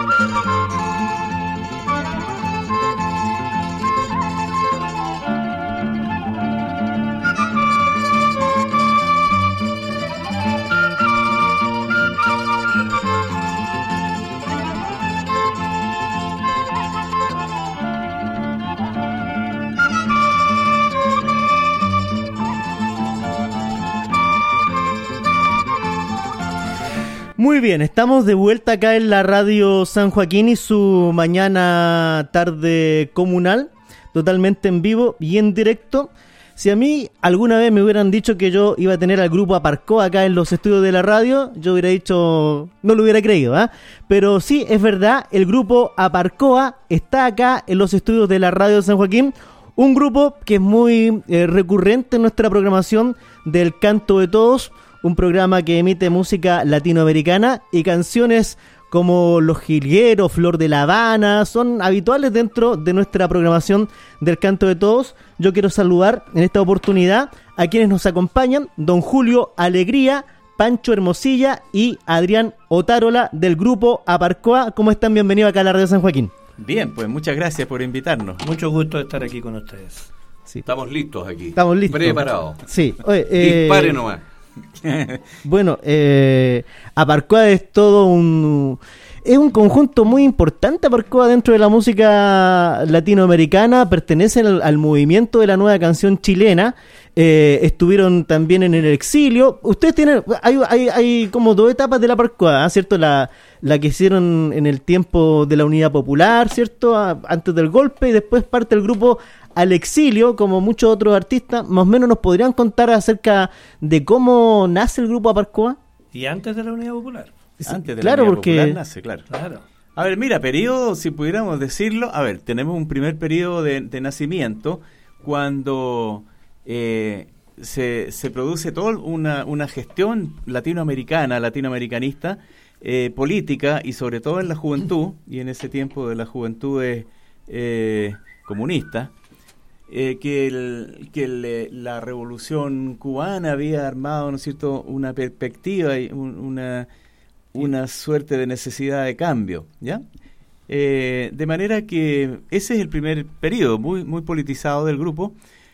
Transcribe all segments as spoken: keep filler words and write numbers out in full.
Muy bien, estamos de vuelta acá en la Radio San Joaquín y su mañana tarde comunal, totalmente en vivo y en directo. Si a mí alguna vez me hubieran dicho que yo iba a tener al grupo Aparcoa acá en los estudios de la radio, yo hubiera dicho, no lo hubiera creído, ¿eh? Pero sí, es verdad, el grupo Aparcoa está acá en los estudios de la Radio San Joaquín, un grupo que es muy eh, recurrente en nuestra programación del Canto de Todos, un programa que emite música latinoamericana y canciones como Los Jilgueros, Flor de La Habana, son habituales dentro de nuestra programación del Canto de Todos. Yo quiero saludar en esta oportunidad a quienes nos acompañan, don Julio Alegría, Pancho Hermosilla y Adrián Otárola del grupo Aparcoa. ¿Cómo están? Bienvenidos acá a la Radio San Joaquín. Bien, pues muchas gracias por invitarnos. Mucho gusto de estar aquí con ustedes. Sí. Estamos listos aquí. Estamos listos. Preparados. Sí. Oye, eh, Dispare nomás. Bueno, eh, Aparcoa es todo un... Es un conjunto muy importante, Aparcoa, dentro de la música latinoamericana. Pertenecen al, al movimiento de la nueva canción chilena. Eh, estuvieron también en el exilio. Ustedes tienen... Hay, hay, hay como dos etapas de la Aparcoa, ¿eh? ¿Cierto? La, la que hicieron en el tiempo de la Unidad Popular, ¿cierto? A, antes del golpe, y después parte el grupo al exilio, como muchos otros artistas. Más o menos nos podrían contar acerca de cómo nace el grupo Aparcoa. Y antes de la Unidad Popular. Antes de claro, la Unidad porque... Popular nace, claro. Claro. A ver, mira, periodo, si pudiéramos decirlo, a ver, tenemos un primer periodo de, de nacimiento cuando eh, se, se produce toda una, una gestión latinoamericana, latinoamericanista, eh, política y sobre todo en la juventud, y en ese tiempo de la juventud eh, comunista, Eh, que el, que el, la revolución cubana había armado, ¿no es cierto?, una perspectiva y un, una, una suerte de necesidad de cambio, ¿ya? Eh, de manera que ese es el primer periodo muy, muy politizado del grupo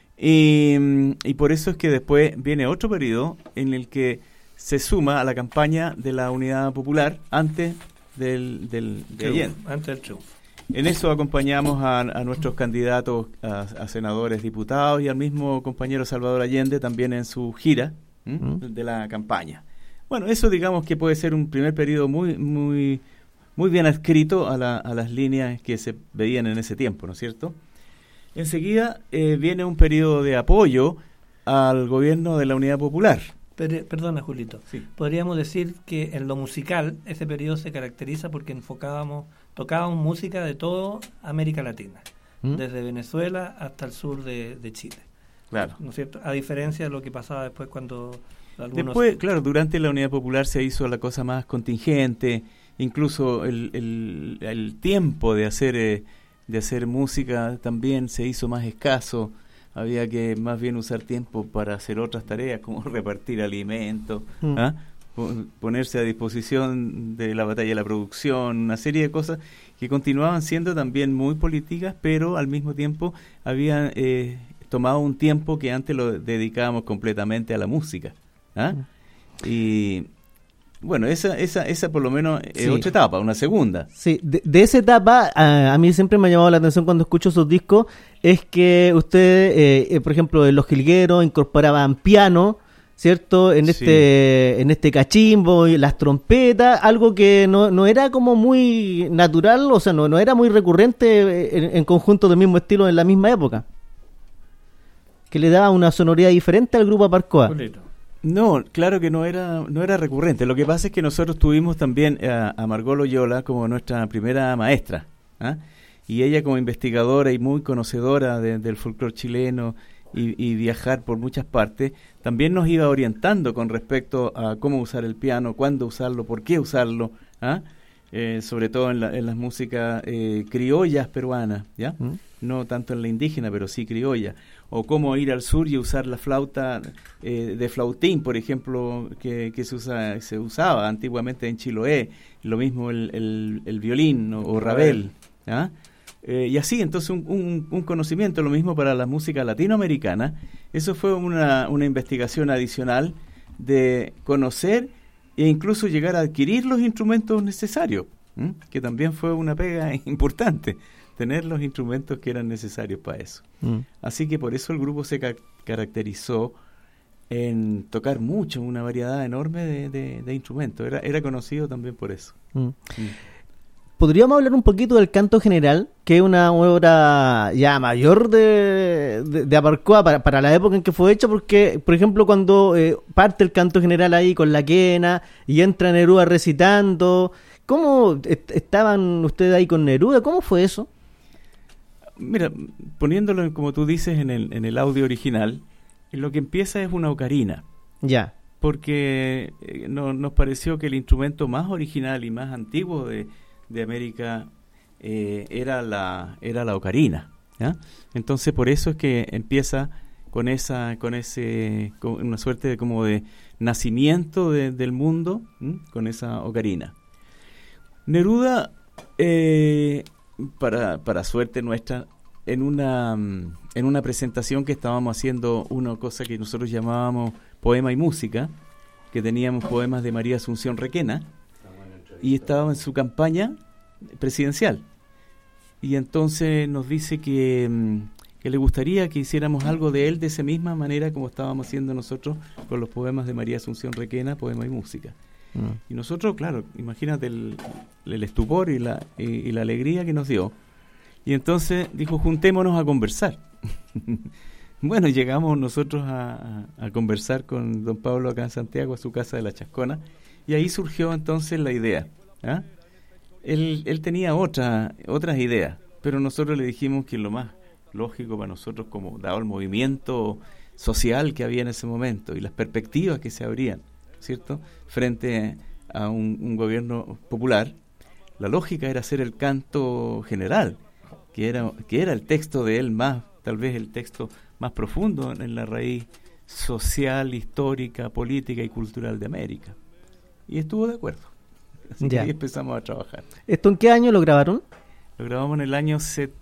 y, y por eso es que después viene otro periodo en el que se suma a la campaña de la Unidad Popular antes del, del de Allende. Antes del triunfo. En eso acompañamos a, a nuestros candidatos a, a senadores, diputados y al mismo compañero Salvador Allende también en su gira ¿m? de la campaña. Bueno, eso digamos que puede ser un primer periodo muy muy muy bien adscrito a, la, a las líneas que se veían en ese tiempo, ¿no es cierto? Enseguida eh, viene un periodo de apoyo al gobierno de la Unidad Popular. Pero, perdona, Julito. Sí. Podríamos decir que en lo musical ese periodo se caracteriza porque enfocábamos, tocábamos música de toda América Latina, ¿Mm? desde Venezuela hasta el sur de, de Chile. Claro. ¿No es cierto? A diferencia de lo que pasaba después cuando algunos... Después, claro, durante la Unidad Popular se hizo la cosa más contingente, incluso el, el, el tiempo de hacer eh, de hacer música también se hizo más escaso. Había que más bien usar tiempo para hacer otras tareas como repartir alimentos, mm. ¿ah? ponerse a disposición de la batalla de la producción, una serie de cosas que continuaban siendo también muy políticas, pero al mismo tiempo habían eh, tomado un tiempo que antes lo dedicábamos completamente a la música. ¿ah? Mm. Y bueno, esa esa esa por lo menos es sí. otra etapa, una segunda. Sí, de, de esa etapa a, a mí siempre me ha llamado la atención cuando escucho sus discos, es que ustedes, eh, eh, por ejemplo, en Los Jilgueros incorporaban piano, ¿cierto? En este sí. en este cachimbo y las trompetas, algo que no, no era como muy natural, o sea, no, no era muy recurrente en, en conjunto del mismo estilo en la misma época. Que le daba una sonoridad diferente al grupo Aparcoa. Julito. No, claro que no era no era recurrente. Lo que pasa es que nosotros tuvimos también a, a Margot Loyola como nuestra primera maestra, ¿ah? Y ella como investigadora y muy conocedora de, del folclore chileno y, y viajar por muchas partes, también nos iba orientando con respecto a cómo usar el piano, cuándo usarlo, por qué usarlo, ¿ah? Eh, sobre todo en, la, en las músicas eh, criollas peruanas, ¿ya? ¿Mm? No tanto en la indígena, pero sí criolla. o cómo ir al sur y usar la flauta eh, de flautín, por ejemplo, que, que se, usa, se usaba antiguamente en Chiloé, lo mismo el, el, el violín o, o Ravel, ¿ah? Eh, y así, entonces un, un, un conocimiento, lo mismo para la música latinoamericana. Eso fue una, una investigación adicional de conocer e incluso llegar a adquirir los instrumentos necesarios, ¿m? Que también fue una pega importante, tener los instrumentos que eran necesarios para eso. Mm. Así que por eso el grupo se ca- caracterizó en tocar mucho, una variedad enorme de, de, de instrumentos. Era, era conocido también por eso. Mm. Mm. ¿Podríamos hablar un poquito del canto general, que es una obra ya mayor de, de, de Abarcoa para, para la época en que fue hecha? Porque, por ejemplo, cuando eh, parte el canto general ahí con la quena y entra Neruda recitando, ¿cómo est- estaban ustedes ahí con Neruda? ¿Cómo fue eso? Mira, poniéndolo como tú dices en el, en el audio original, lo que empieza es una ocarina. Ya. Porque eh, no, nos pareció que el instrumento más original y más antiguo de de América eh, era la era la ocarina, ¿ya? Entonces por eso es que empieza con esa con ese con una suerte de como de nacimiento de, del mundo, ¿m? Con esa ocarina. Neruda eh, para para suerte nuestra, en una en una presentación que estábamos haciendo, una cosa que nosotros llamábamos poema y música, que teníamos poemas de María Asunción Requena, y estaba en su campaña presidencial, y entonces nos dice que, que le gustaría que hiciéramos algo de él de esa misma manera como estábamos haciendo nosotros con los poemas de María Asunción Requena, poema y música. Mm. Y nosotros, claro, imagínate el, el estupor y la, y, y la alegría que nos dio. Y entonces dijo, juntémonos a conversar. Bueno, llegamos nosotros a, a, a conversar con don Pablo acá en Santiago, a su casa de La Chascona, y ahí surgió entonces la idea. ¿Ah? Él, él tenía otra, otras ideas, pero nosotros le dijimos que lo más lógico para nosotros, como dado el movimiento social que había en ese momento y las perspectivas que se abrían, ¿cierto?, frente a un, un gobierno popular, la lógica era hacer el canto general, que era, que era el texto de él más, tal vez el texto más profundo en la raíz social, histórica, política y cultural de América. Y estuvo de acuerdo. Así ya. Que ahí empezamos a trabajar. ¿Esto en qué año lo grabaron? Lo grabamos en el año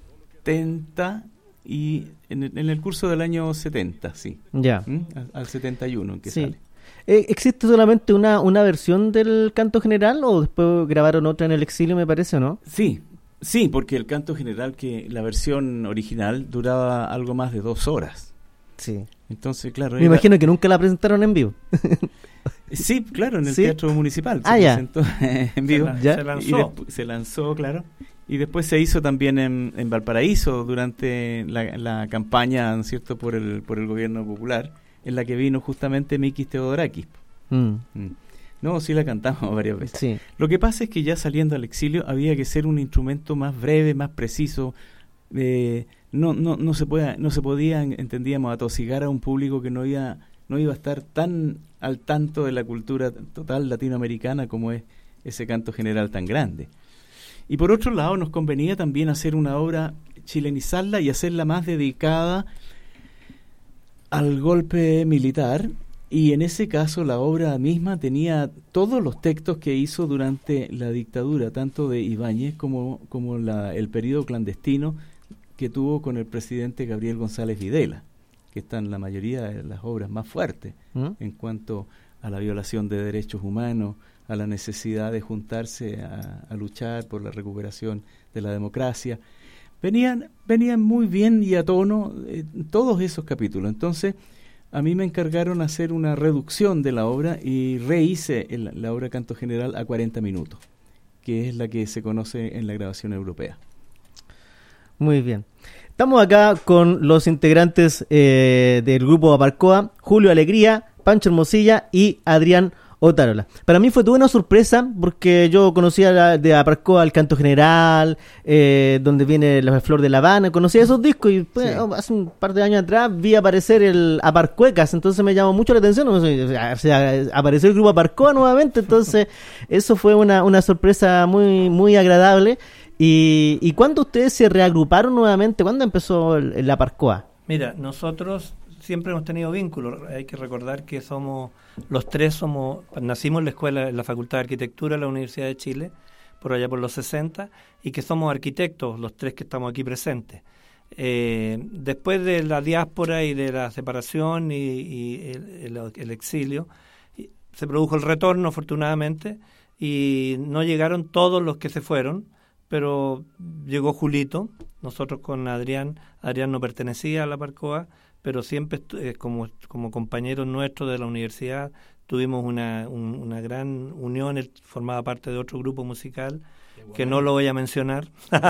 setenta y en el, en el curso del año setenta, sí. Ya. ¿Mm? Al, al setenta y uno en que sí. sale. Eh, ¿Existe solamente una, una versión del canto general o después grabaron otra en el exilio, me parece, o no? Sí, sí, porque el canto general, que la versión original duraba algo más de dos horas. Sí. Entonces, claro. Me era... imagino que nunca la presentaron en vivo. Sí, claro, en el ¿Sí? Teatro Municipal. Ah, se ya. presentó en vivo. Se, la, ¿Ya? se lanzó. Y despu- se lanzó, claro. Y después se hizo también en, en Valparaíso durante la, la campaña, ¿no es cierto?, por el, por el gobierno popular, en la que vino justamente Mikis Theodorakis. Mm. Mm. No, sí la cantamos varias veces. Sí. Lo que pasa es que ya saliendo al exilio había que ser un instrumento más breve, más preciso. Eh, no, no, no se puede, no se podía, entendíamos, atosigar a un público que no iba, no iba a estar tan al tanto de la cultura total latinoamericana como es ese canto general tan grande. Y por otro lado nos convenía también hacer una obra, chilenizarla y hacerla más dedicada al golpe militar, y en ese caso la obra misma tenía todos los textos que hizo durante la dictadura, tanto de Ibáñez como, como la, el periodo clandestino que tuvo con el presidente Gabriel González Videla, que están la mayoría de las obras más fuertes ¿Mm? en cuanto a la violación de derechos humanos, a la necesidad de juntarse a, a luchar por la recuperación de la democracia. Venían, venían muy bien y a tono eh, todos esos capítulos. Entonces, a mí me encargaron hacer una reducción de la obra y rehice el, la obra Canto General a cuarenta minutos, que es la que se conoce en la grabación europea. Muy bien. Estamos acá con los integrantes eh, del grupo Abarcoa, Julio Alegría, Pancho Hermosilla y Adrián Otárola. Para mí fue toda una sorpresa porque yo conocía la, de Abarcoa el Canto General, eh, donde viene La Flor de La Habana, conocía esos discos y pues, sí. oh, hace un par de años atrás vi aparecer el Abarcuecas, entonces me llamó mucho la atención, o sea, o sea, apareció el grupo Abarcoa nuevamente, entonces eso fue una, una sorpresa muy, muy agradable. ¿Y, y cuándo ustedes se reagruparon nuevamente? ¿Cuándo empezó el, el Abarcoa? Mira, nosotros siempre hemos tenido vínculos. Hay que recordar que somos, los tres somos, nacimos en la escuela, en la Facultad de Arquitectura de la Universidad de Chile, por allá por los sesenta, y que somos arquitectos, los tres que estamos aquí presentes. Eh, después de la diáspora y de la separación y, y el, el, el exilio, se produjo el retorno, afortunadamente, y no llegaron todos los que se fueron, pero llegó Julito. Nosotros con Adrián, Adrián no pertenecía a la Parcoa, pero siempre eh, como, como compañeros nuestros de la universidad tuvimos una, un, una gran unión. Él formaba parte de otro grupo musical que no lo voy a mencionar.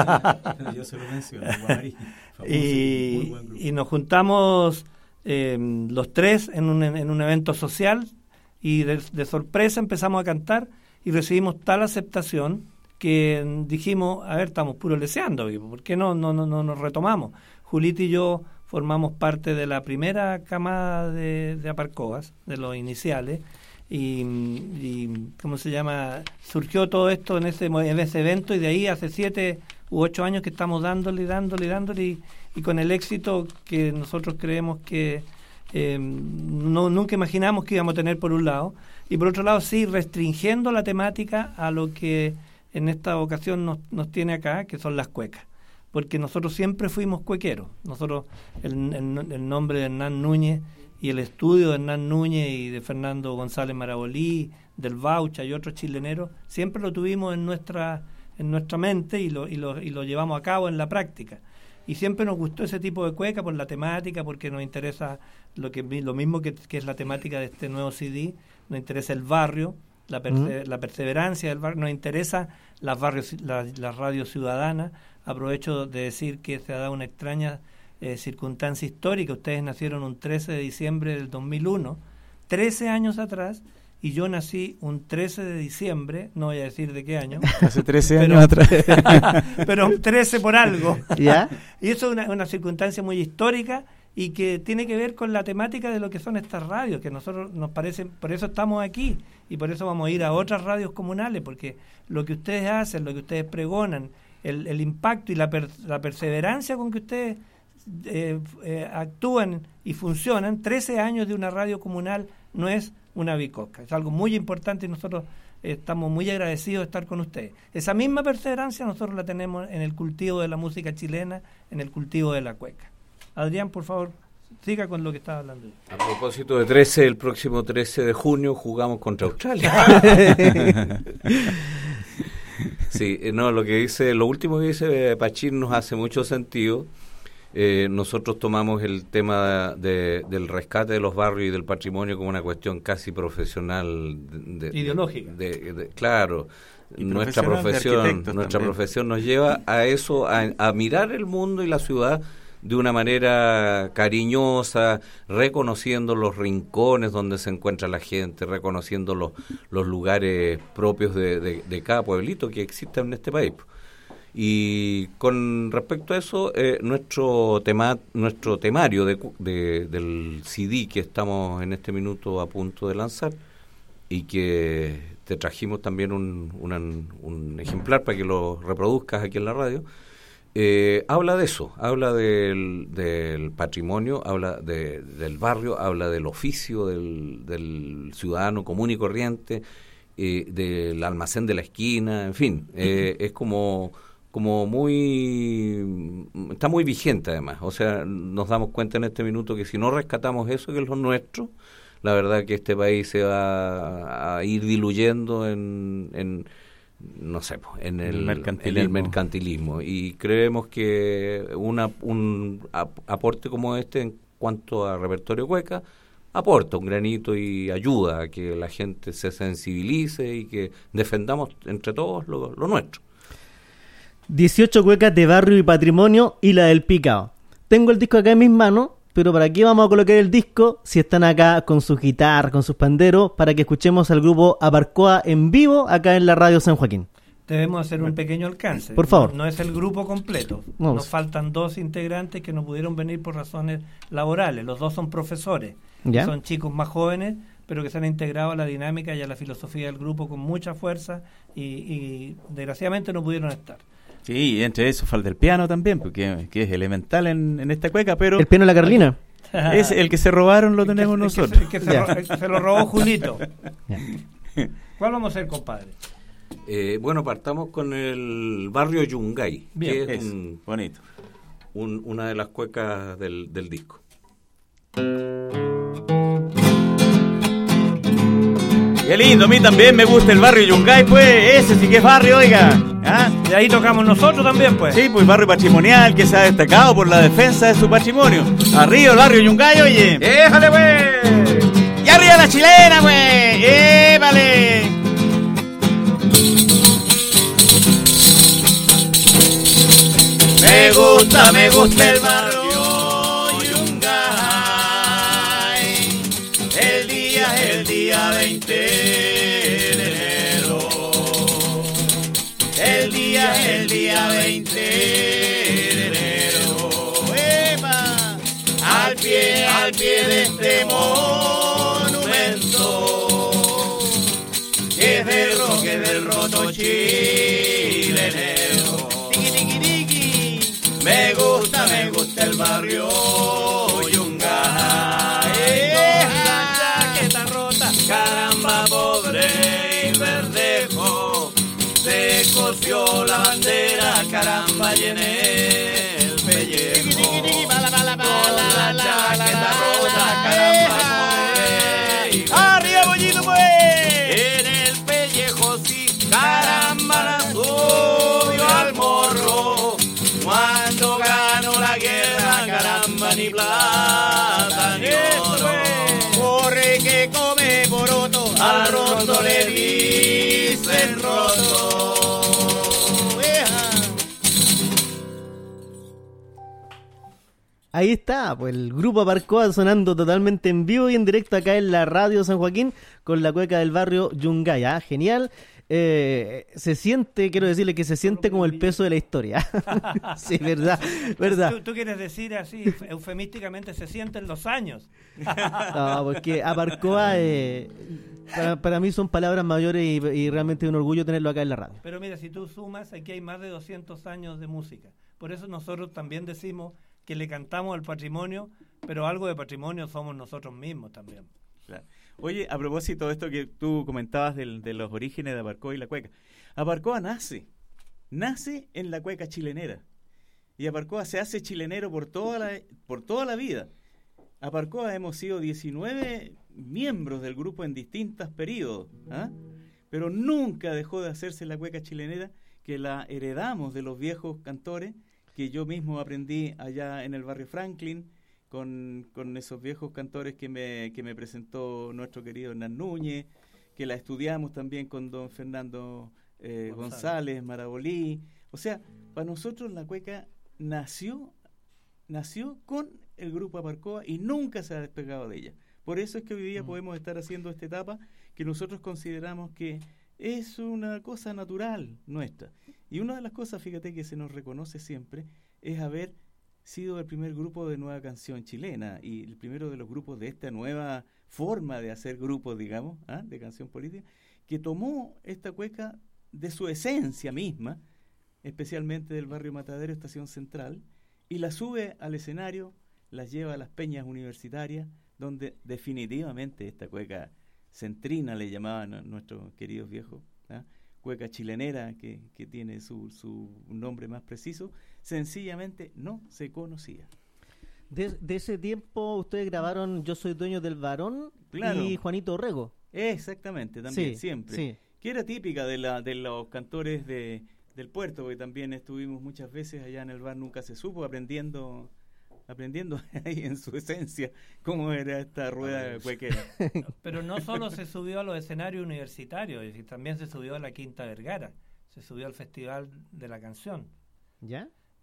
Yo se lo menciono. Guay, famoso, y, y nos juntamos eh, los tres en un, en un evento social y de, de sorpresa empezamos a cantar y recibimos tal aceptación que dijimos, a ver, estamos puro leseando, ¿por qué no, no, no, no nos retomamos? Julito y yo formamos parte de la primera camada de, de Aparcoas, de los iniciales, y, y ¿cómo se llama? Surgió todo esto en ese, en ese evento, y de ahí hace siete u ocho años que estamos dándole, dándole, dándole, y, y con el éxito que nosotros creemos que eh, no, nunca imaginamos que íbamos a tener por un lado, y por otro lado sí restringiendo la temática a lo que en esta ocasión nos, nos tiene acá, que son las cuecas, porque nosotros siempre fuimos cuequeros. Nosotros, el, el, el nombre de Hernán Núñez y el estudio de Hernán Núñez y de Fernando González Marabolí, del Baucha y otros chileneros, siempre lo tuvimos en nuestra en nuestra mente y lo, y lo, y lo llevamos a cabo en la práctica. Y siempre nos gustó ese tipo de cueca por la temática, porque nos interesa lo que lo mismo que, que es la temática de este nuevo C D, nos interesa el barrio, la, perse- uh-huh. la perseverancia del barrio, nos interesa las barrios, las la radios ciudadanas. Aprovecho de decir que se ha dado una extraña eh, circunstancia histórica. Ustedes nacieron un trece de diciembre del dos mil uno, trece años atrás, y yo nací un trece de diciembre, no voy a decir de qué año. Hace trece pero, años atrás. Pero trece por algo. ¿Ya? Y eso es una, una circunstancia muy histórica y que tiene que ver con la temática de lo que son estas radios, que a nosotros nos parecen, por eso estamos aquí y por eso vamos a ir a otras radios comunales, porque lo que ustedes hacen, lo que ustedes pregonan, el, el impacto y la, per, la perseverancia con que ustedes eh, eh, actúan y funcionan, trece años de una radio comunal no es una bicoca, es algo muy importante y nosotros eh, estamos muy agradecidos de estar con ustedes. Esa misma perseverancia nosotros la tenemos en el cultivo de la música chilena, en el cultivo de la cueca. Adrián, por favor, siga con lo que estaba hablando. A propósito de trece, el próximo trece de junio jugamos contra Australia. Sí, no, lo que dice, lo último que dice Pachín nos hace mucho sentido. Eh, nosotros tomamos el tema de, del rescate de los barrios y del patrimonio como una cuestión casi profesional, de, de, ideológica. De, de, de, claro, y nuestra profesión, nuestra también. profesión nos lleva a eso, a, a mirar el mundo y la ciudad de una manera cariñosa, reconociendo los rincones donde se encuentra la gente, reconociendo los, los lugares propios de, de, de cada pueblito que existe en este país. Y con respecto a eso, eh, nuestro tema, nuestro temario de, de, del C D que estamos en este minuto a punto de lanzar, y que te trajimos también un, una, un ejemplar para que lo reproduzcas aquí en la radio, Eh, habla de eso, habla del, del patrimonio, habla de, del barrio, habla del oficio del, del ciudadano común y corriente, eh, del almacén de la esquina, en fin, eh, es como, como muy, está muy vigente además. O sea, nos damos cuenta en este minuto que si no rescatamos eso que es lo nuestro, la verdad que este país se va a ir diluyendo en... en no sé, en el, el mercantilismo. en el mercantilismo, y creemos que una, un aporte como este en cuanto a repertorio cueca aporta un granito y ayuda a que la gente se sensibilice y que defendamos entre todos lo, lo nuestro. dieciocho cuecas de barrio y patrimonio y la del picao. Tengo el disco acá en mis manos, pero ¿para qué vamos a colocar el disco si están acá con sus guitarras, con sus panderos, para que escuchemos al grupo Aparcoa en vivo acá en la radio San Joaquín? Debemos hacer un pequeño alcance. Por favor. No, no es el grupo completo. No. Nos faltan dos integrantes que no pudieron venir por razones laborales. Los dos son profesores. ¿Ya? Son chicos más jóvenes, pero que se han integrado a la dinámica y a la filosofía del grupo con mucha fuerza y, y desgraciadamente no pudieron estar. Sí, entre eso falta el piano también, porque que es elemental en, en esta cueca, pero... El piano de la Carlina. Es el que se robaron, lo tenemos el que, nosotros. El que, se, el que se, se lo robó Julito. ¿Cuál vamos a hacer, compadre? Eh, bueno, partamos con el barrio Yungay, Bien, que es, es un, bonito. Un, una de las cuecas del, del disco. Qué lindo, a mí también me gusta el barrio Yungay, pues, ese sí que es barrio, oiga. ¿Ah? Y ahí tocamos nosotros también, pues. Sí, pues barrio patrimonial que se ha destacado por la defensa de su patrimonio. Arriba el barrio Yungay, oye. ¡Éjale, pues! ¡Y arriba la chilena, pues! ¡Épale! Me gusta, me gusta el barrio Yungay. El día, el día veinte de enero. El día, el día veinte de enero. ¡Epa! Al pie, al pie de este monumento, que es del rock, que es del roto chilenero. Tiki, tiki, tiki. Me gusta, me gusta el barrio Yungay. Chaqueta rota, caramba, pobre y verdejo. Se cosió la bandera, caramba, y en el pellejo. Con la chaqueta rota, caramba, pobre y verdejo. ¡Arriba, bollito, pues! En el pellejo, sí, caramba, la subió al morro. Cuando ganó la guerra, caramba, ni plata ni oro. Corre que come poroto, al roto le dicen roto. Ahí está, pues el grupo Aparcoa sonando totalmente en vivo y en directo acá en la radio San Joaquín con la cueca del barrio Yungay. ¿Ah? Genial. Eh, se siente, quiero decirle que se siente como el peso de la historia. Sí, verdad, verdad. ¿Tú, tú quieres decir así, eufemísticamente, se sienten los años? No, porque Aparcoa eh, para, para mí son palabras mayores y, y realmente es un orgullo tenerlo acá en la radio. Pero mira, si tú sumas, aquí hay más de doscientos años de música. Por eso nosotros también decimos que le cantamos al patrimonio, pero algo de patrimonio somos nosotros mismos también. Claro. Oye, a propósito de esto que tú comentabas del, de los orígenes de Aparcoa y la cueca, Aparcoa nace, nace en la cueca chilenera, y Aparcoa se hace chilenero por toda la, por toda la vida. Aparcoa hemos sido diecinueve miembros del grupo en distintos periodos, ¿ah? Pero nunca dejó de hacerse la cueca chilenera, que la heredamos de los viejos cantores, que yo mismo aprendí allá en el barrio Franklin, con, con esos viejos cantores que me, que me presentó nuestro querido Hernán Núñez, que la estudiamos también con don Fernando eh, González. González, Marabolí. O sea, para nosotros la cueca nació, nació con el grupo Aparcoa y nunca se ha despegado de ella. Por eso es que hoy día mm. podemos estar haciendo esta etapa que nosotros consideramos que es una cosa natural nuestra. Y una de las cosas, fíjate, que se nos reconoce siempre es haber sido el primer grupo de nueva canción chilena y el primero de los grupos de esta nueva forma de hacer grupos, digamos, ¿ah? de canción política, que tomó esta cueca de su esencia misma, especialmente del barrio Matadero, Estación Central, y la sube al escenario, la lleva a las peñas universitarias, donde definitivamente esta cueca centrina le llamaban a nuestros queridos viejos, ¿ah? cueca chilenera, que, que tiene su, su nombre más preciso, sencillamente no se conocía. De, de ese tiempo ustedes grabaron Yo Soy Dueño del Varón, claro, y Juanito Orrego. Exactamente, también, sí, siempre. Sí. Que era típica de, la, de los cantores de, del puerto, porque también estuvimos muchas veces allá en el bar Nunca Se Supo, aprendiendo aprendiendo ahí en su esencia cómo era esta rueda cuequera. Pero no solo se subió a los escenarios universitarios, es decir, también se subió a la Quinta Vergara, se subió al Festival de la Canción. ¿Ya?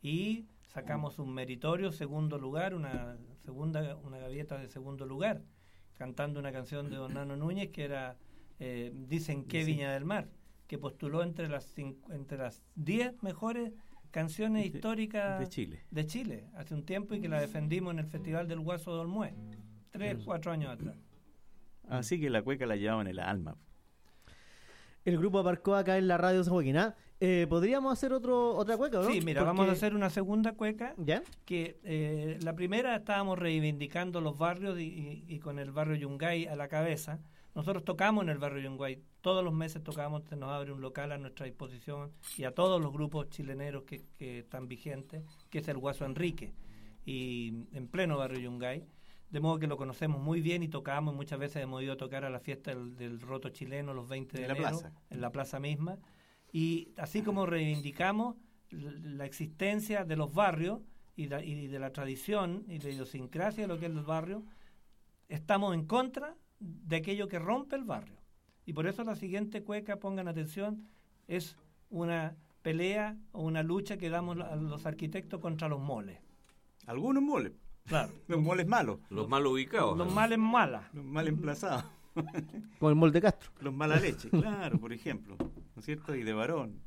Y sacamos un meritorio segundo lugar, una segunda una gavieta de segundo lugar, cantando una canción de don Nano Núñez que era eh, Dicen que Viña del Mar, que postuló entre las cinco, entre las diez mejores canciones de, históricas de Chile. de Chile hace un tiempo, y que la defendimos en el Festival del Guaso de Olmué, tres, cuatro años atrás. Así que la cueca la llevaban en el alma. El grupo Aparcoa acá en la radio San Joaquín. ¿Ah? Eh, ¿Podríamos hacer otro otra cueca, no? Sí, mira, Porque... vamos a hacer una segunda cueca. ¿Ya? Que eh, la primera estábamos reivindicando los barrios y, y, y con el barrio Yungay a la cabeza. Nosotros tocamos en el barrio Yungay, todos los meses tocamos, se nos abre un local a nuestra disposición y a todos los grupos chileneros que, que están vigentes, que es el Guaso Enrique, y en pleno barrio Yungay, de modo que lo conocemos muy bien y tocamos, muchas veces hemos ido a tocar a la fiesta del, del roto chileno los veinte de en la enero, plaza. en la plaza misma, y así como reivindicamos la existencia de los barrios y de, y de la tradición y de la idiosincrasia de lo que es el barrio, estamos en contra de aquello que rompe el barrio. Y por eso la siguiente cueca, pongan atención, es una pelea o una lucha que damos a los arquitectos contra los moles. Algunos moles. Claro. Los moles malos. Los mal ubicados. Los males malas. Los mal emplazados. Como el molde Castro. Los mala leche, claro, por ejemplo. ¿No es cierto? Y de varón.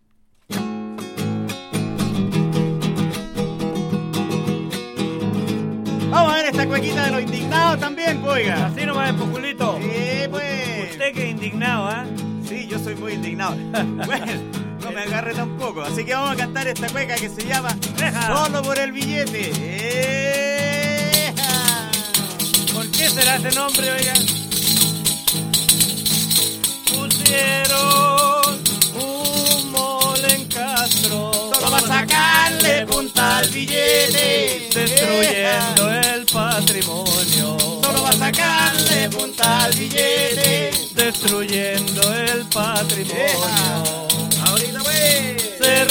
Vamos a ver esta cuequita de los indignados también, oiga. Así nomás, Pujulito. Sí, pues. Usted que es indignado, ¿ah? ¿eh? Sí, yo soy muy indignado. Bueno, no me agarre tampoco. Así que vamos a cantar esta cueca que se llama Deja. Solo por el billete. ¡Eja! ¿Por qué será ese nombre, oiga? Pusieron un mole en Castro. Solo va a sacarle punta al billete. Destruyendo el patrimonio. Solo va a sacarle punta al billete. Destruyendo el patrimonio. Eja. Ahorita pues. Se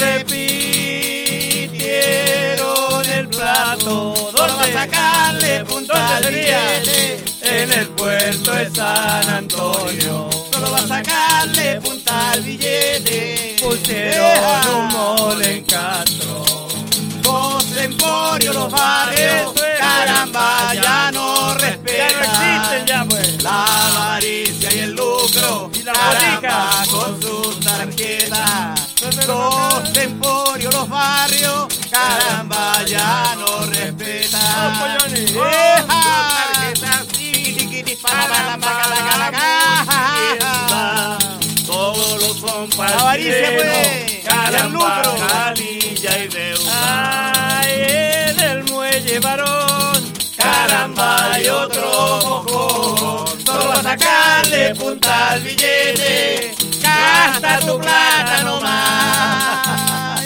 repitieron el plato. Solo va a sacarle punta al billete. En el puerto de San Antonio. Solo va a sacarle punta al billete. Pusieron Eja. un mole en Castro. Los emporios, los barrios, caramba, ya no respetan. Ya no existen ya, pues. La avaricia y el lucro, Y la caramba, botica. con sus tarjetas. Los emporios, los barrios, caramba, ya no respetan. Los pollones. ¡Eja! Tarjetas. Caramba, caramba, Todos los son para la avaricia, pues, el lucro. Calilla y deuda. Ay, en el muelle varón, caramba y otro mojón. Solo va a sacarle punta al billete. Gasta tu plata nomás.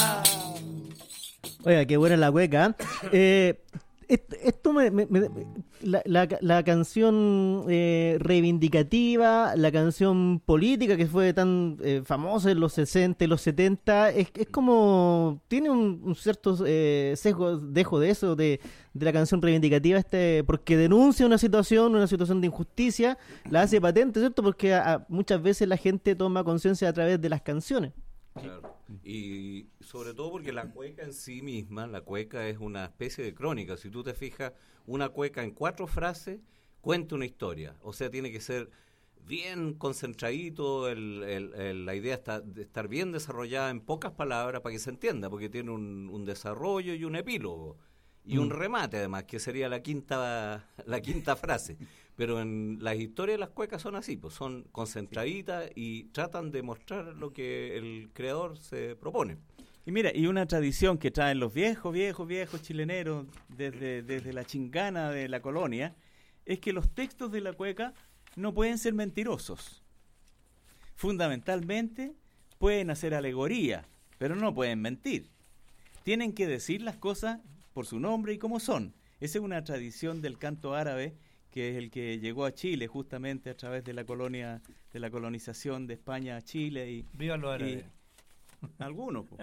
Oiga, qué buena la cueca. Eh, esto, esto me, me- me- la, la, la canción eh, reivindicativa, la canción política que fue tan eh, famosa en los sesenta y los setenta, es, es como, tiene un, un cierto eh, sesgo, dejo de eso, de, de la canción reivindicativa, este porque denuncia una situación, una situación de injusticia, la hace patente, ¿cierto? Porque a- a- muchas veces la gente toma conciencia a través de las canciones. Claro. Y sobre todo porque la cueca en sí misma, la cueca es una especie de crónica. Si tú te fijas, una cueca en cuatro frases cuenta una historia. O sea, tiene que ser bien concentradito, el, el, el, la idea está de estar bien desarrollada en pocas palabras para que se entienda, porque tiene un, un desarrollo y un epílogo. Y un remate además, que sería la quinta la quinta frase. Pero en las historias de las cuecas son así, pues son concentraditas y tratan de mostrar lo que el creador se propone. Y mira, y una tradición que traen los viejos, viejos, viejos chileneros desde, desde la chingana de la colonia, es que los textos de la cueca no pueden ser mentirosos. Fundamentalmente pueden hacer alegoría, pero no pueden mentir. Tienen que decir las cosas por su nombre y como son. Esa es una tradición del canto árabe, que es el que llegó a Chile justamente a través de la colonia, de la colonización de España a Chile y Viva los y- árabes. algunos, po.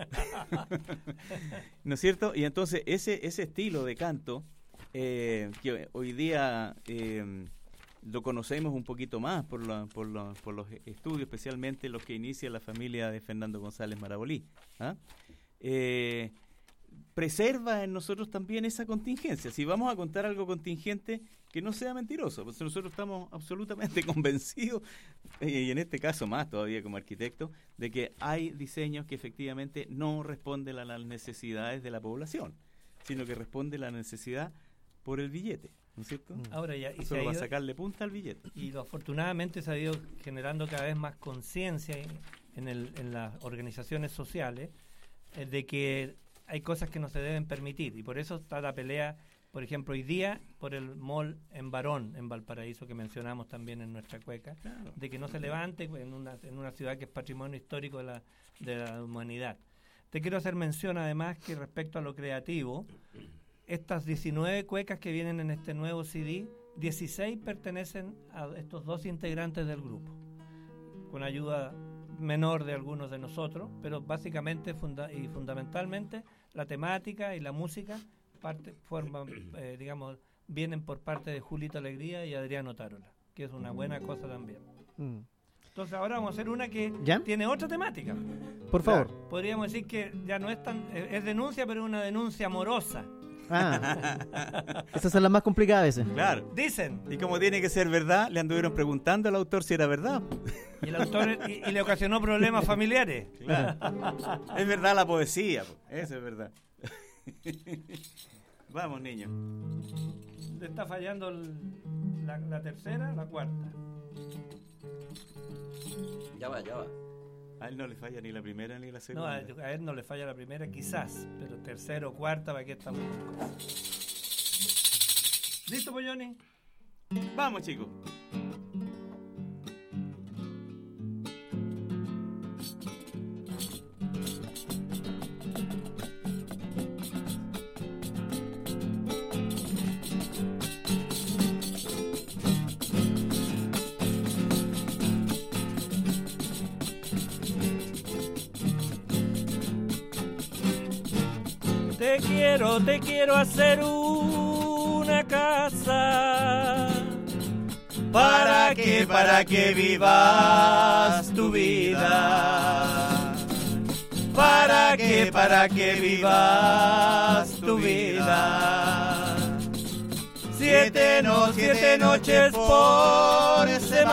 ¿No es cierto? Y entonces ese ese estilo de canto eh, que hoy día eh, lo conocemos un poquito más por, la, por, la, por los estudios, especialmente los que inicia la familia de Fernando González Marabolí. ¿Ah? Eh, preserva en nosotros también esa contingencia. Si vamos a contar algo contingente, que no sea mentiroso, porque nosotros estamos absolutamente convencidos, y en este caso más todavía como arquitectos, de que hay diseños que efectivamente no responden a las necesidades de la población, sino que responden a la necesidad por el billete, ¿no es cierto? Ahora ya, y, se Solo ha va a ido- sacarle punta al billete. y lo- afortunadamente se ha ido generando cada vez más conciencia en, en, el, en las organizaciones sociales eh, de que hay cosas que no se deben permitir, y por eso está la pelea, por ejemplo, hoy día por el mall en Barón, en Valparaíso, que mencionamos también en nuestra cueca, claro, de que no se levante en una, en una ciudad que es patrimonio histórico de la, de la humanidad. Te quiero hacer mención además que respecto a lo creativo, estas diecinueve cuecas que vienen en este nuevo C D, dieciséis pertenecen a estos dos integrantes del grupo, con ayuda menor de algunos de nosotros, pero básicamente funda- y fundamentalmente la temática y la música parte, forman, eh, digamos, vienen por parte de Julito Alegría y Adriano Tarola, que es una buena cosa también. Mm. Entonces ahora vamos a hacer una que ¿ya? Tiene otra temática. Por favor. Claro, podríamos decir que ya no es tan, es denuncia, pero es una denuncia amorosa. Ah, esas son las más complicadas a veces. Claro. Dicen. Y como tiene que ser verdad, le anduvieron preguntando al autor si era verdad. Y el autor y, y le ocasionó problemas familiares. Claro. Es verdad la poesía, eso es verdad. Vamos, niño. Le está fallando el, la, la tercera, la cuarta. Ya va, ya va. A él no le falla ni la primera ni la segunda. No, a, a él no le falla la primera, quizás, pero tercera o cuarta, ¿para qué estamos? ¿Listo, Polloni? Vamos, chicos. Te quiero, te quiero hacer una casa. ¿Para qué? Para que vivas tu vida. ¿Para qué? Para que vivas tu vida. Siete, no, siete noches por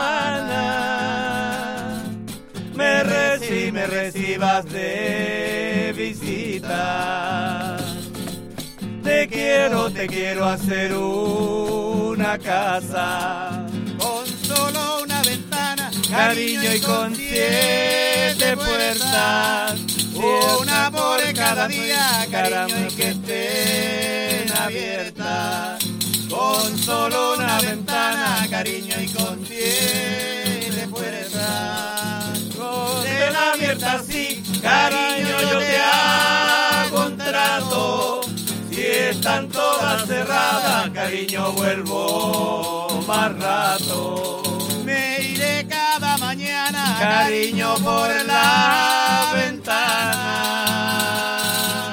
semana. Me reci, me recibas de visita. Te quiero, te quiero hacer una casa con solo una ventana, cariño, y con siete puertas, una por cada día, cariño, y que estén abiertas. Con solo una ventana, cariño, y con siete puertas, estén abiertas, sí, cariño, yo te hago un trato. Si están todas cerradas, cariño, vuelvo más rato. Me iré cada mañana, cariño, por la ventana.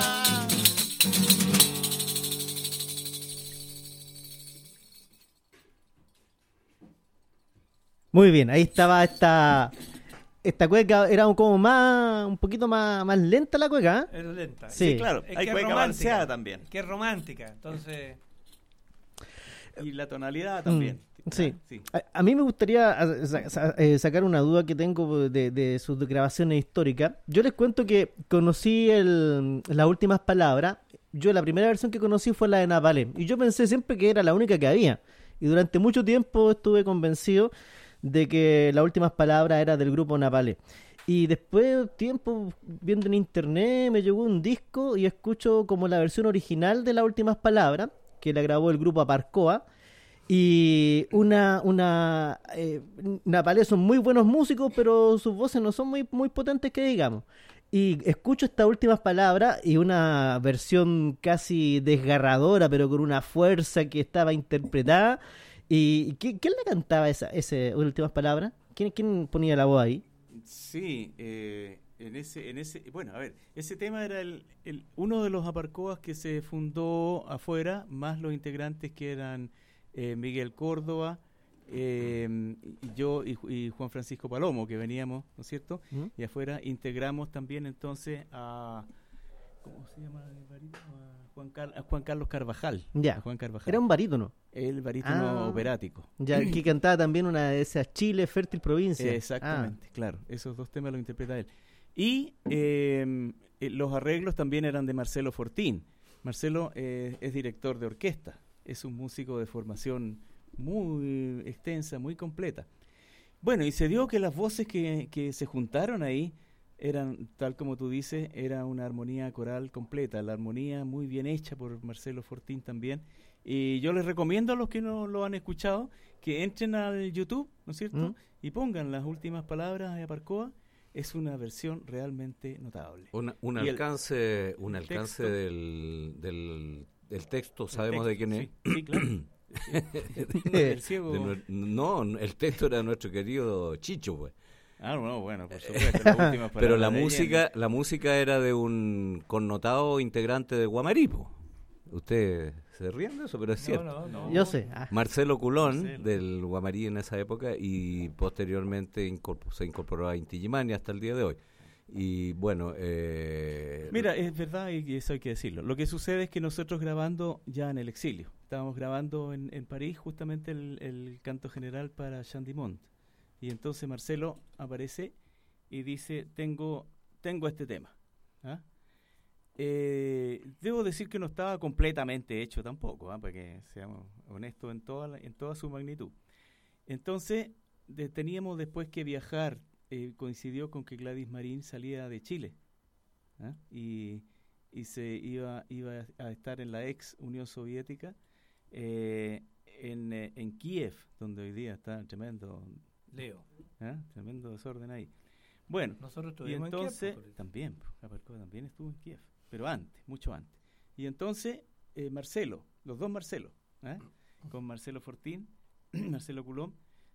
Muy bien, ahí estaba esta... Esta cueca era como más, un poquito más, más lenta la cueca, ¿eh? Es lenta. Sí, sí, claro. Es hay que cueca balanceada también. Que es romántica, entonces... Y la tonalidad también. Mm, sí. sí. A, a mí me gustaría sa- sa- eh, sacar una duda que tengo de, de sus grabaciones históricas. Yo les cuento que conocí el, las últimas palabras. Yo la primera versión que conocí fue la de Napalm. Y yo pensé siempre que era la única que había. Y durante mucho tiempo estuve convencido de que las últimas palabras era del grupo Napalm. Y después de tiempo viendo en internet me llegó un disco y escucho como la versión original de las últimas palabras, que la grabó el grupo Aparcoa. Y una, una eh, Napalm son muy buenos músicos, pero sus voces no son muy, muy potentes que digamos. Y escucho estas últimas palabras y una versión casi desgarradora, pero con una fuerza que estaba interpretada. ¿Y quién, quién le cantaba esa, esas últimas palabras? ¿Quién, quién ponía la voz ahí? Sí, eh, en ese, en ese, bueno, a ver, ese tema era el, el uno de los Aparcoas que se fundó afuera, más los integrantes que eran eh, Miguel Córdoba, eh, y yo y, y Juan Francisco Palomo, que veníamos, ¿no es cierto? ¿Mm? Y afuera integramos también entonces a, ¿cómo se llama el barítono? A Juan, Car- a Juan Carlos Carvajal. Ya, a Juan Carvajal. Era un barítono. El barítono ah, operático. Ya, que cantaba también una de esas Chile, Fértil Provincia. Exactamente, ah. claro. Esos dos temas los interpreta él. Y eh, eh, los arreglos también eran de Marcelo Fortín. Marcelo eh, es director de orquesta. Es un músico de formación muy extensa, muy completa. Bueno, y se dio que las voces que, que se juntaron ahí eran, tal como tú dices, era una armonía coral completa, la armonía muy bien hecha por Marcelo Fortín también. Y yo les recomiendo a los que no lo han escuchado que entren al YouTube, ¿no es cierto? ¿Mm? Y pongan las últimas palabras de Aparcoa. Es una versión realmente notable. Una, un y alcance, el, un alcance texto, del, del, del texto, ¿sabemos el texto, de quién es? Sí, sí claro. el ciego. De, no, el texto era nuestro querido Chicho, pues. Ah, no, bueno, por supuesto. Las últimas Pero la música, la música era de un connotado integrante de Guamaripo. Usted se ríen de eso, pero es no, cierto. No, no. Yo sé. Ah. Marcelo Culón, Marcelo. Del Guamarí en esa época, y posteriormente incorpor- se incorporó a Inti Illimani hasta el día de hoy. Y bueno... Eh... Mira, es verdad, y eso hay que decirlo. Lo que sucede es que nosotros grabando ya en el exilio, estábamos grabando en, en París justamente el, el canto general para Jean Dimont. Y entonces Marcelo aparece y dice, tengo, tengo este tema. ¿Ah? Eh, debo decir que no estaba completamente hecho tampoco, ¿eh? Para que seamos honestos en toda, la, en toda su magnitud. Entonces, de, teníamos después que viajar, eh, coincidió con que Gladys Marín salía de Chile, ¿eh? y, y se iba, iba a estar en la ex Unión Soviética, eh, en, eh, en Kiev, donde hoy día está tremendo Leo, ¿eh? Tremendo desorden ahí. Bueno, nosotros y entonces en Kiev, también, Aparcoa también estuvo en Kiev, pero antes, mucho antes. Y entonces eh, Marcelo, los dos Marcelo, ¿eh? con Marcelo Fortín, Marcelo Culón,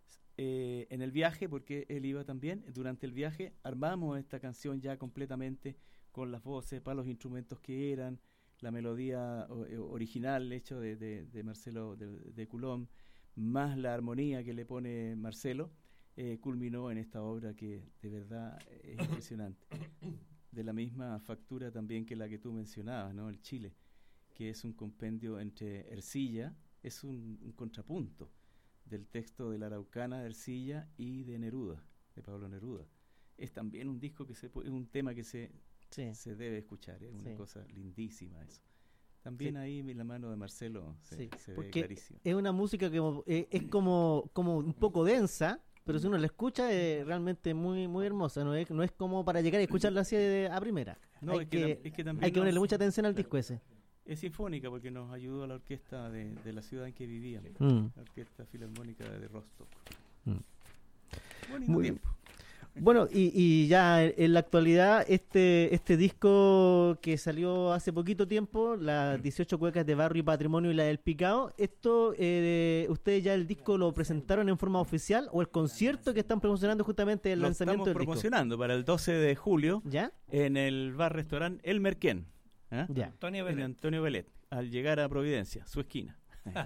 eh, en el viaje, porque él iba también, durante el viaje armamos esta canción ya completamente con las voces, para los instrumentos que eran, la melodía o, eh, original hecho de, de, de Marcelo de, de Culón, más la armonía que le pone Marcelo, eh, culminó en esta obra que de verdad es impresionante. De la misma factura también que la que tú mencionabas, ¿no? El Chile, que es un compendio entre Ercilla, es un, un contrapunto del texto de la Araucana de Ercilla y de Neruda, de Pablo Neruda. Es también un disco que se, es un tema que se, sí. se debe escuchar, es una sí. cosa lindísima eso. También sí. ahí la mano de Marcelo se, sí. se ve clarísima. Es una música que eh, es como, como un poco densa, pero si uno la escucha es realmente muy muy hermosa, no es no es como para llegar y escucharla así de, a primera. No, hay, es que, que, es que también hay que ponerle mucha atención al claro, disco ese. Es sinfónica porque nos ayudó a la orquesta de, de la ciudad en que vivíamos, mm. la Orquesta Filarmónica de Rostock. Mm. Bonito muy tiempo. Bueno, y, y ya en la actualidad, este este disco que salió hace poquito tiempo, las dieciocho cuecas de Barrio y Patrimonio y la del Picao, ¿esto eh, ustedes ya el disco lo presentaron en forma oficial o el concierto que están promocionando justamente el lo lanzamiento del disco? Estamos promocionando para el doce de julio ¿ya? En el bar-restaurante El Merquén, ¿eh? ya. Antonio Belet. En Antonio Belet, al llegar a Providencia, su esquina.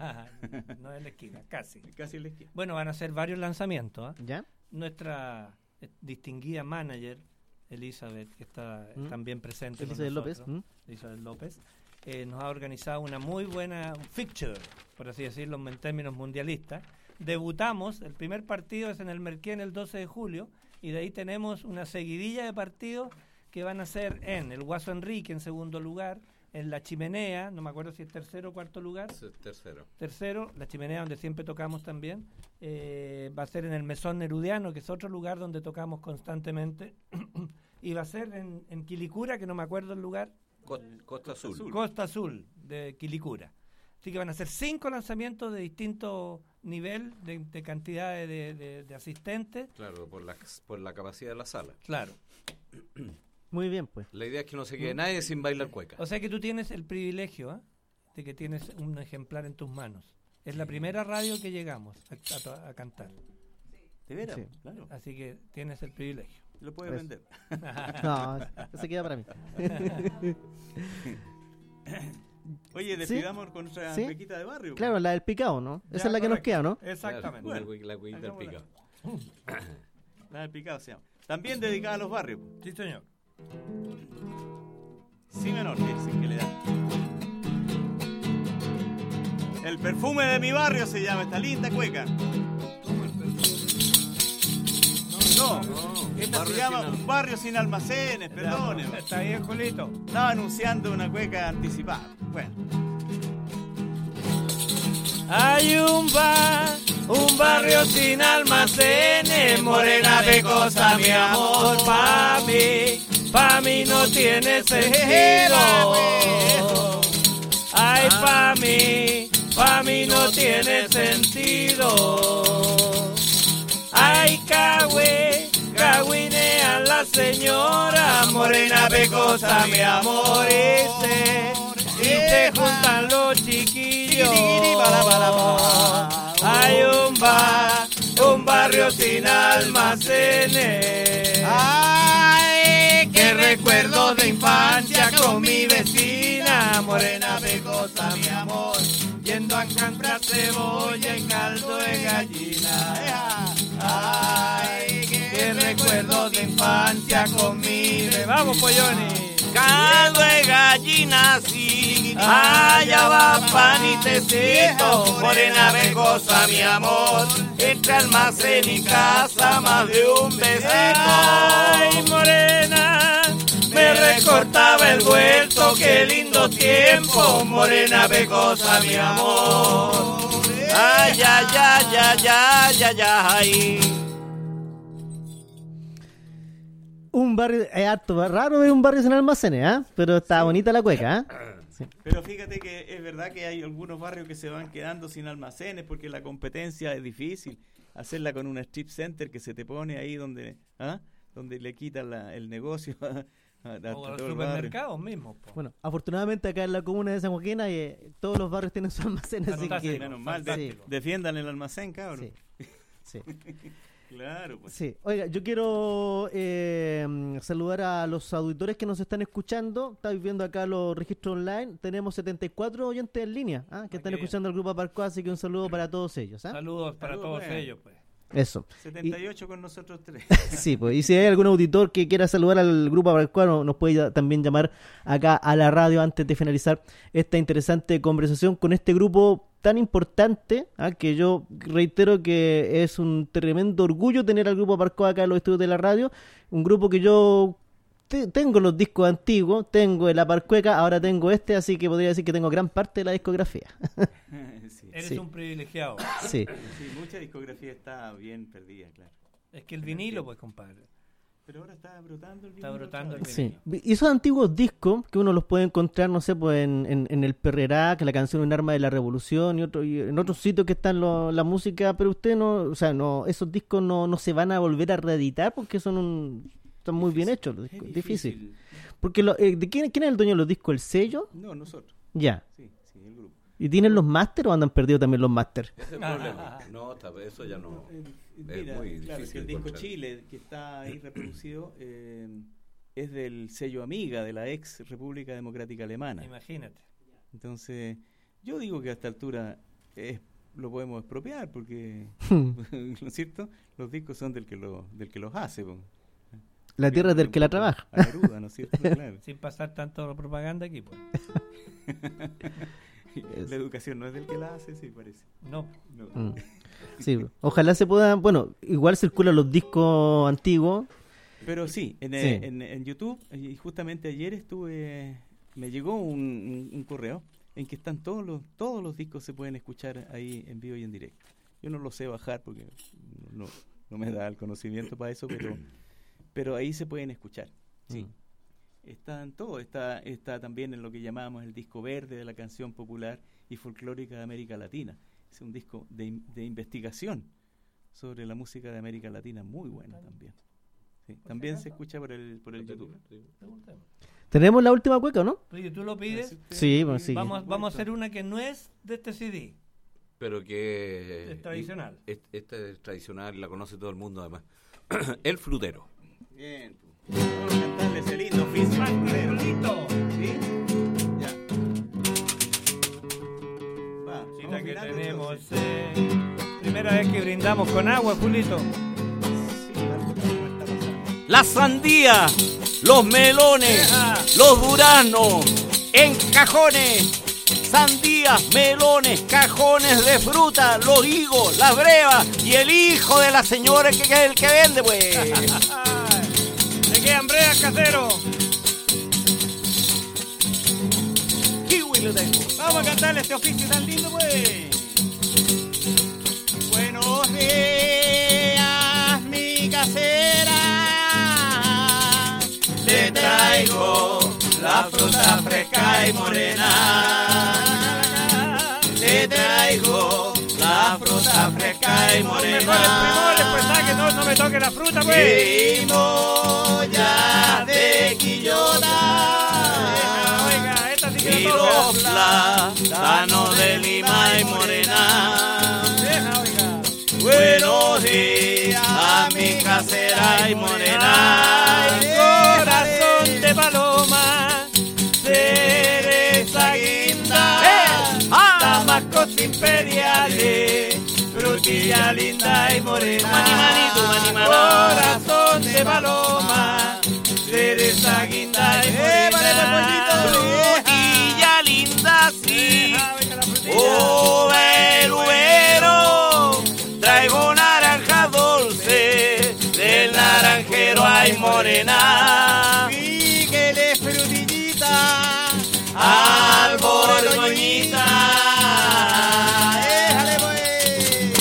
No en la esquina, casi. Casi en la esquina. Bueno, van a ser varios lanzamientos. ¿eh? ¿Ya? Nuestra distinguida manager Elizabeth, que está ¿Mm? también presente Elizabeth con nosotros, López, ¿Mm? Elizabeth López eh, nos ha organizado una muy buena feature, por así decirlo en términos mundialistas. Debutamos, el primer partido es en el Merquén el doce de julio y de ahí tenemos una seguidilla de partidos que van a ser en el Guaso Enrique en segundo lugar, en La Chimenea, no me acuerdo si es tercero o cuarto lugar. Sí, tercero. Tercero, La Chimenea, donde siempre tocamos también. Eh, va a ser en el Mesón Nerudiano, que es otro lugar donde tocamos constantemente. Y va a ser en, en Quilicura, que no me acuerdo el lugar. Costa, Costa Azul. Azul. Costa Azul, de Quilicura. Así que van a ser cinco lanzamientos de distinto nivel, de, de cantidad de, de, de asistentes. Claro, por la, por la capacidad de la sala. Claro. Muy bien, pues. La idea es que no se quede nadie sin bailar cueca. O sea que tú tienes el privilegio, ¿eh? de que tienes un ejemplar en tus manos. Es la primera radio que llegamos a, a, a cantar. ¿De veras? Sí. Claro. Así que tienes el privilegio. Lo puedes vender. No, eso queda para mí. Oye, despidamos ¿Sí? con nuestra ¿Sí? pequita de barrio. Claro, la del Picao, ¿no? Ya, Esa es la correcto. que nos queda, ¿no? Exactamente. Bueno, bueno, la cuequita del Picao. La del Picao se llama. También dedicada a los barrios. Sí, señor. Si menor, dicen que le da. El perfume de mi barrio se llama esta linda cueca. ¿Cómo el perfume? No, no, esta se llama Un barrio sin almacenes, perdone. No, está bien, Julito. Estaba anunciando una cueca anticipada. Bueno. Hay un bar, un barrio sin almacenes, morena pecosa, mi amor, pa' mí, pa' mí no tiene sentido. Ay, pa' mí, pa' mí no tiene sentido. Ay, cagüe, cagüinea la señora, morena pecosa, mi amor, ese, y se juntan los chiquillos. Hay un bar, un barrio sin almacenes. Ay, qué recuerdos de infancia con mi vecina, morena pecosa, mi amor, yendo a comprar cebolla y caldo de gallina. Ay, qué recuerdos de infancia con mi vecina. Vamos, pollones. Caldo de gallina, sí. Allá va panitecito, morena pecosa, mi amor, entre almacén y casa más de un besito. Ay, morena, me recortaba el vuelto, qué lindo tiempo, morena pecosa, mi amor. Ay, ay, ay, ay, ay, ay, ay. Un barrio, es harto raro ver un barrio sin almacenes, ¿eh? Pero está sí. bonita la cueca, ¿eh? Sí. Pero fíjate que es verdad que hay algunos barrios que se van quedando sin almacenes porque la competencia es difícil. Hacerla con una strip center que se te pone ahí donde, ¿ah? donde le quitan la, el negocio. A, a, a o a los supermercados mismos. Po. Bueno, afortunadamente acá en la comuna de San Joaquín hay, eh, todos los barrios tienen sus almacenes. Así que, menos mal, de, sí. defiendan el almacén, cabrón. Sí. Sí. Claro, pues. Sí, oiga, yo quiero eh, saludar a los auditores que nos están escuchando. Estáis viendo acá los registros online. Tenemos setenta y cuatro oyentes en línea, ¿ah? que están escuchando el grupo Aparcoa, así que un saludo para todos ellos. ¿ah? Saludos para Saludos, todos pues. ellos, pues. Eso. setenta y ocho y, con nosotros tres. Sí, pues. Y si hay algún auditor que quiera saludar al grupo Aparcoa, nos puede también llamar acá a la radio antes de finalizar esta interesante conversación con este grupo tan importante, ¿ah? que yo reitero que es un tremendo orgullo tener al grupo Aparcoa acá en los estudios de la radio, un grupo que yo te, tengo los discos antiguos, tengo el Aparcueca, ahora tengo este, así que podría decir que tengo gran parte de la discografía. Sí. Eres sí. un privilegiado. Sí. Sí, mucha discografía está bien perdida, claro. Es que el vinilo, pues, compadre. Pero ahora está brotando el vinilo. Está brotando el Sí. vinilo. Y esos antiguos discos que uno los puede encontrar, no sé, pues en, en, en el Perrerac, la canción Un arma de la revolución y otro y en otros sitios que están lo, la música, pero usted no, o sea, no, esos discos no, no se van a volver a reeditar porque son un, están muy difícil, bien hechos los discos, es difícil. difícil. Porque lo, eh, ¿de quién, quién es el dueño de los discos? ¿El sello? No, nosotros. Ya. Sí, sí, el grupo. ¿Y tienen los máster o andan perdidos también los máster? Ese es el problema. No, eso ya no. Mira, es muy claro, difícil que el disco encontrar. Chile, que está ahí reproducido, eh, es del sello Amiga de la ex República Democrática Alemana. Imagínate. Entonces, yo digo que a esta altura es, lo podemos expropiar porque, ¿no es cierto? Los discos son del que, lo, del que los hace. Po. La tierra es del que la trabaja. A Neruda, ¿no es cierto? Claro. Sin pasar tanto propaganda aquí, pues. La educación no es del que la hace, sí, parece. No. No. Mm. Sí, ojalá se puedan, bueno, igual circulan los discos antiguos. Pero sí, en, Sí. en, en YouTube, y justamente ayer estuve, me llegó un, un, un correo en que están todos los todos los discos se pueden escuchar ahí en vivo y en directo. Yo no lo sé bajar porque no, no me da el conocimiento para eso, pero pero ahí se pueden escuchar. Sí. Mm. Están todos, está está también en lo que llamamos el disco verde de la canción popular y folclórica de América Latina. Es un disco de, de investigación sobre la música de América Latina, muy bueno también. Sí, también se escucha por el por el YouTube. Tenemos la última cueca, ¿no? Oye, ¿tú lo pides? Sí, pues sí. Vamos, vamos a hacer una que no es de este C D. Pero que Es tradicional. es- Esta es tradicional, la conoce todo el mundo además. El Frutero. Bien, pues. Vamos a cantarle ese lindo oficio. Fulito. ¿Sí? Ya. Va, Cita vamos que mirando tenemos. entonces. eh, primera vez que brindamos con agua, Fulito. Sí, algo que no está pasando. La sandía, los melones, Ajá. los duraznos, en cajones, sandías, melones, cajones de fruta, los higos, las brevas y el hijo de la señora que, que es el que vende, pues. Ay, ¿de qué hambrea, casero? Kiwi lo tengo. Vamos a cantarle este oficio tan lindo, pues. días, mi casera, le traigo la fruta fresca y morena. Le traigo la fruta fresca y morena. Mejores primores, pues ah, que no, no me toque la fruta, pues. Crimoya de Quillota. Oiga, esta sí que Y no los toca. plátanos de Lima y Morena. Deja, oiga. Buenos días a mi casera y morena. Ay, corazón de paloma, Teresa Guinda, ¡Eh! ¡Ah! Damascos imperiales, frutilla linda y morena. Mani, mani, tu mani, maná. Corazón de paloma, Teresa Guinda y ¡Eh, vale, morena. pollito! Frutilla linda, sí. Deja, oiga, la frutilla. Oh, veruero, traigo naranja dulce, del naranjero hay morena. Píquele frutillita al borgoñita. Déjale, pues.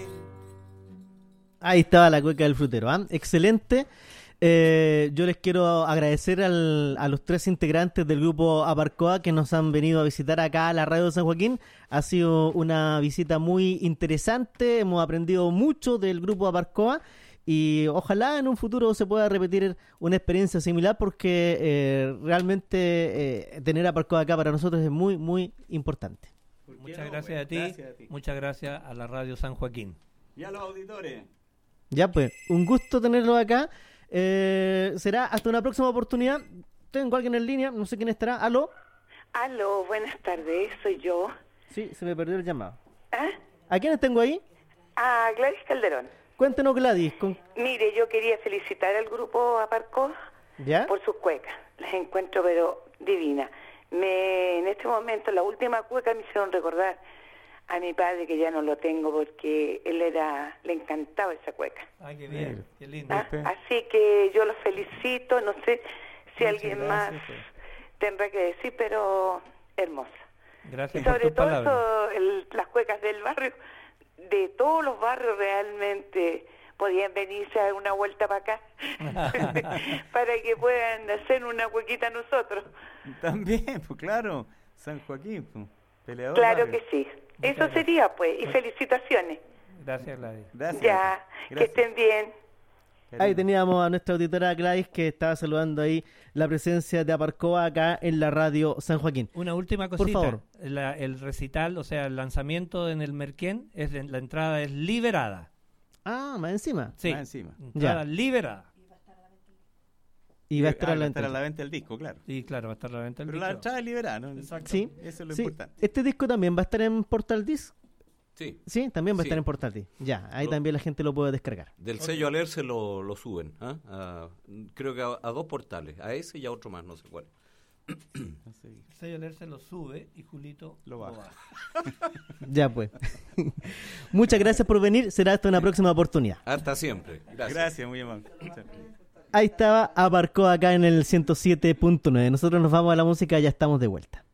Ahí estaba la cueca del frutero, ¿ah? Excelente. Eh, yo les quiero agradecer al, a los tres integrantes del grupo Aparcoa que nos han venido a visitar acá a la radio de San Joaquín. Ha sido una visita muy interesante, hemos aprendido mucho del grupo Aparcoa y ojalá en un futuro se pueda repetir una experiencia similar porque eh, realmente eh, tener Aparcoa acá para nosotros es muy, muy importante. Muchas gracias a ti, Gracias a ti. muchas gracias a la radio San Joaquín. Y a los auditores. Ya pues, un gusto tenerlo acá. Eh, será hasta una próxima oportunidad. Tengo a alguien en línea, no sé quién estará. ¿Aló? Aló, buenas tardes, soy yo. Sí, se me perdió el llamado. ¿Ah? ¿A quiénes tengo ahí? Ah, Gladys Calderón. Cuéntenos, Gladys. ¿Con... Mire, yo quería felicitar al grupo Aparcoa ¿Ya? por sus cuecas. Las encuentro pero divinas. Me, en este momento, la última cueca me hicieron recordar a mi padre, que ya no lo tengo porque él era, le encantaba esa cueca. Ay, qué bien, qué lindo. ¿Ah? Así que yo los felicito, no sé si Muchas alguien gracias, más pues. tendrá que decir, pero hermosa. Gracias Y por sobre tus todo palabras. eso, el- las cuecas del barrio, de todos los barrios realmente podían venirse a dar una vuelta para acá para que puedan hacer una cuequita a nosotros. También, pues claro. San Joaquín, pues, peleador. Claro barrio. que sí. Eso gracias. sería pues, y felicitaciones. Gracias, Gladys. Gracias. Ya, que Gracias. estén bien. Ahí teníamos a nuestra auditora Gladys que estaba saludando ahí la presencia de Aparcoa acá en la radio San Joaquín. Una última Por cosita. favor. La- el recital, o sea, el lanzamiento en el Merquén, es de- la entrada es liberada. Ah, más encima. Sí, Más encima. entrada Ya. liberada. Y va a estar Ah, a la va a estar a entrada. la venta el disco, claro. Sí, claro, va a estar a la venta el Pero la disco. entrada es liberada, ¿no? Exacto. Sí, Eso es lo sí. importante. Este disco también va a estar en Portal Disc. Sí. Sí, también va a Sí. estar en Portal Disc. Ya, ahí Lo- también la gente lo puede descargar. Del sello Alerce lo, lo suben. ¿ah? A- creo que a, a dos portales. A ese y a otro más, no sé cuál. Así. Sello Lerce lo sube y Julito Lo baja. Ya pues. Muchas gracias por venir. Será hasta una próxima oportunidad. Hasta siempre. Gracias. Gracias, muy amable. Chao. Ahí estaba Aparcoa acá en el ciento siete punto nueve. Nosotros nos vamos a la música y ya estamos de vuelta.